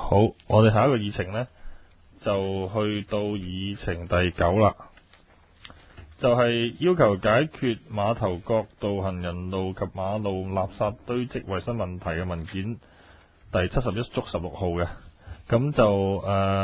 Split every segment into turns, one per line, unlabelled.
好，我哋下一個議程呢，就去到議程第9啦，就係要求解決馬頭角道行人路及馬路垃圾堆積衛生問題嘅文件第71-16號嘅。咁就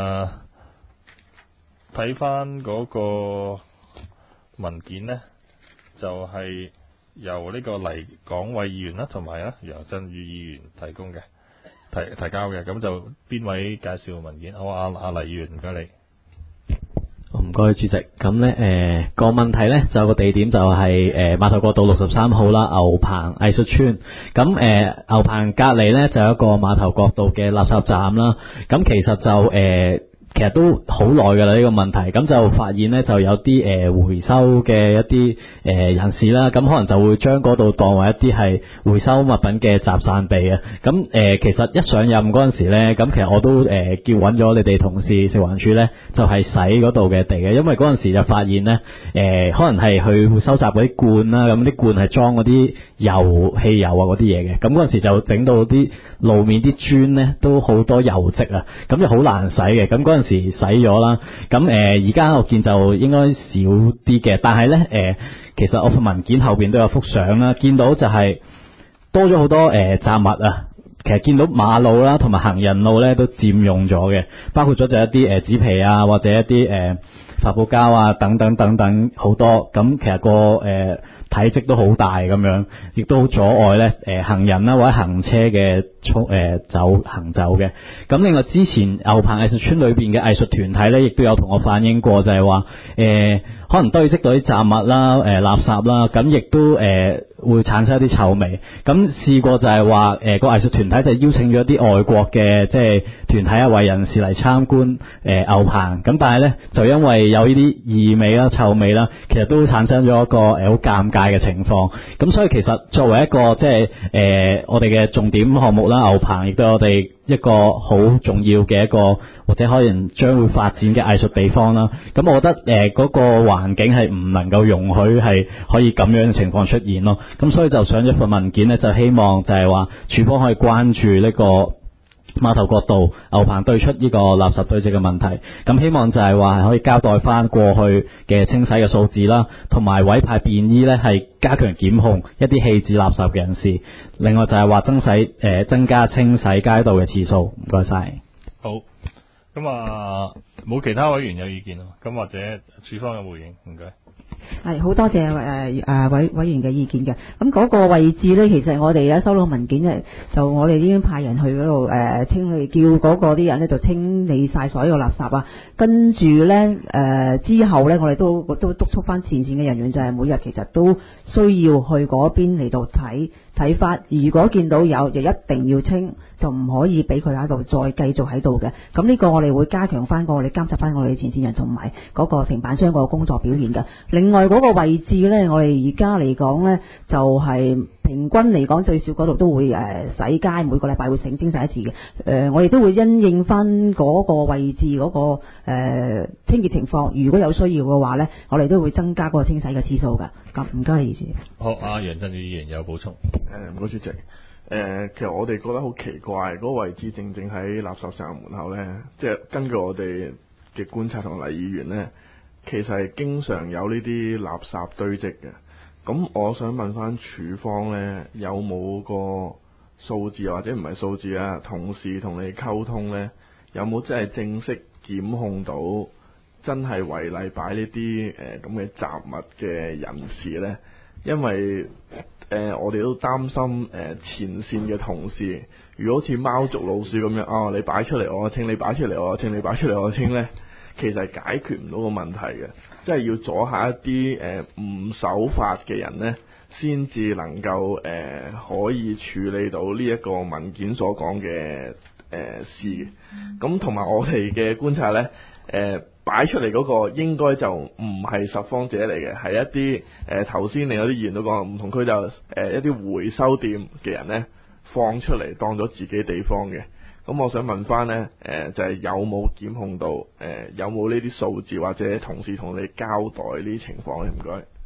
睇翻嗰個文件呢，就係由呢個黎港偉議員啦，同埋楊振宇議員提供嘅。提交嘅。咁就邊位介紹文件？好，阿黎議員，唔該你。
唔該主席。咁呢個問題呢，就個地點就係馬頭角道63號啦，牛棚藝術村。咁牛棚隔離呢，就有一個馬頭角道嘅垃圾站啦。咁其實就其實都好耐㗎啦呢個問題，咁就發現呢，就有啲回收嘅一啲人士啦，咁可能就會將嗰度當為一啲係回收物品嘅集散地啊。咁其實一上任嗰陣時呢，咁其實我都叫揾咗你哋同事食環署呢，就係洗嗰度嘅地嘅，因為嗰陣時就發現呢，可能係去收集嗰啲罐啦，咁啲罐係裝嗰啲汽油啊嗰啲嘢嘅，咁嗰陣時就整到啲路面啲磚呢都好多油漬啊，咁就好難洗嘅，咁嗰陣時洗咗啦，咁而家我見就應該少啲嘅，但係呢，其實我份文件後邊都有幅相啦，見到就係多咗好多雜物啊，其實見到馬路啦同埋行人路呢都佔用咗嘅，包括咗就一啲紙皮啊或者一啲發泡膠啊等等等等好多，咁其實個體積都好大咁樣，亦都好阻礙呢行人啦或者行車嘅行走嘅。咁另外之前牛棚藝術村裏邊嘅藝術團體呢，亦都有同我反映過，就係話可能堆積到啲雜物啦、垃圾啦，咁亦都會產生一啲臭味。咁試過就係話個藝術團體就邀請咗一啲外國嘅即係團體為人士嚟參觀牛棚，咁但係呢，就因為有呢啲異味啦、臭味啦，其實都產生咗一個好尷尬嘅情況。咁所以其實作為一個即係我哋嘅重點項目啦，牛棚亦都係我哋一個好重要嘅一個或者可能將會發展嘅藝術地方啦。咁我覺得嗰個環境係唔能夠容許係可以咁樣嘅情況出現咯。咁所以就上咗份文件呢，就希望就係話署方可以關注呢個馬頭角道牛棚對出呢個垃圾堆積嘅問題。咁希望就係話係可以交代翻過去嘅清洗嘅數字啦，同埋委派便衣呢係加強檢控一啲棄置垃圾嘅人士。另外就係話增加清洗街道嘅次數。唔該晒。
好，咁冇其他委員有意見咯，咁或者署方有回應？唔該。
係好多謝委員嘅意見嘅。咁嗰個位置呢，其實我哋而家收到文件呢，就我哋已經派人去嗰度清理，叫嗰個啲人呢就清理晒所有垃圾啊。跟住呢，之後呢，我哋都督促翻前線嘅人員，就係每日其實都需要去嗰邊嚟到睇翻，如果見到有就一定要清，就唔可以俾佢喺度再繼續喺度嘅。咁呢個我哋會加強翻我哋監察翻我哋前線人同埋嗰個承辦商個工作表現嘅。另外嗰個位置呢，我哋而家嚟講呢，就係平均嚟講最少嗰度都會洗街，每個禮拜會清洗一次嘅。我哋都會因應翻嗰個位置嗰個清潔情況，如果有需要嘅話呢，我哋都會增加嗰個清洗嘅次數㗎。咁唔該，意思。
好，楊振宇議員有補充。
唔該主席。其實我哋覺得好奇怪，嗰個位置正正喺垃圾站門口呢，即係根據我哋嘅觀察同黎議員呢，其實係經常有呢啲垃圾堆積嘅。咁我想問翻署方呢，有冇個數字或者唔係數字啊？同事同你溝通呢，有冇真係正式檢控到真係違例擺呢啲咁嘅雜物嘅人士呢？因為我哋都擔心前線嘅同事，如果好似貓捉老鼠咁樣，你擺出嚟我清，你擺出嚟我清，你擺出嚟我清呢，其實係解決唔到個問題嘅，即係要阻下一啲唔守法嘅人呢，先至能夠可以處理到呢一個文件所講嘅事。咁同埋我哋嘅觀察呢，擺出嚟嗰個應該就唔係拾荒者嚟嘅，係一啲頭先另外啲議員都講，唔同區就一啲回收店嘅人呢，放出嚟當咗自己地方嘅。咁我想問翻呢，就係有冇檢控到，有冇呢啲數字或者同事同你交代呢啲情況呢？唔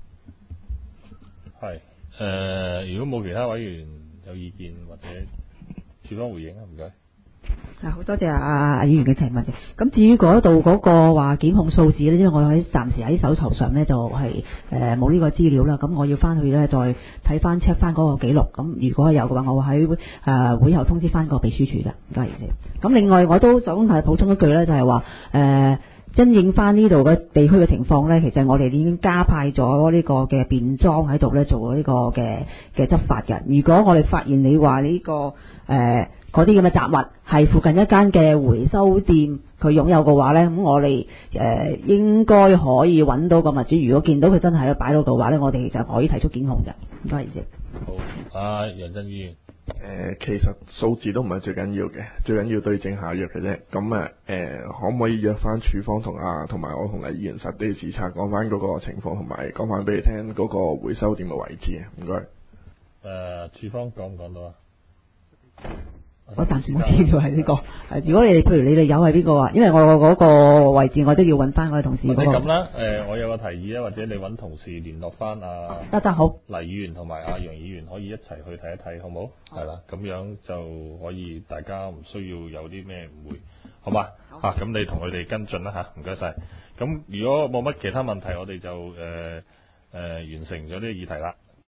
該。
係如果冇其他委員有意見或者署方回應啊，唔該。
好多謝阿議員嘅提問嘅。咁至於嗰度嗰個話檢控數字咧，因為我暫時喺手頭上咧就係冇呢個資料啦。咁我要翻去咧再睇翻 check 翻嗰個記錄。咁如果有嘅話，我會喺會後通知翻個秘書處嘅。唔該你。咁另外我都想係補充一句咧，就係話因應翻呢度嘅地區嘅情況咧，其實我哋已經加派咗呢個嘅便裝喺度咧做呢個嘅執法嘅。如果我哋發現你話呢個嗰啲咁嘅雜物係附近一間嘅回收店佢擁有嘅話咧，咁我哋應該可以揾到個物主。如果見到佢真係喺度擺到嘅話咧，我哋就可以提出檢控嘅。唔該，謝謝。
好，楊振議員。
其實數字都唔係最緊要嘅，最緊要對症下藥嘅啫。咁可唔可以約翻處方同埋我同黎議員實地視察，講翻嗰個情況，同埋講翻俾你聽嗰個回收點嘅位置啊？唔該。
處方講唔講到啊？
我暫時冇資料係呢個。如果你哋譬如你哋有係邊個啊？因為我嗰個位置我都要揾翻我哋同事嗰個。
或者咁啦，我有個提議啊，或者你揾同事聯絡翻
得好。
黎議員同埋阿楊議員可以一齊去睇一睇，好唔好？係啦，咁樣就可以大家唔需要有啲咩誤會，好嘛？咁你同佢哋跟進啦嚇，唔該晒。咁如果冇乜其他問題，我哋就完成咗呢個議題啦。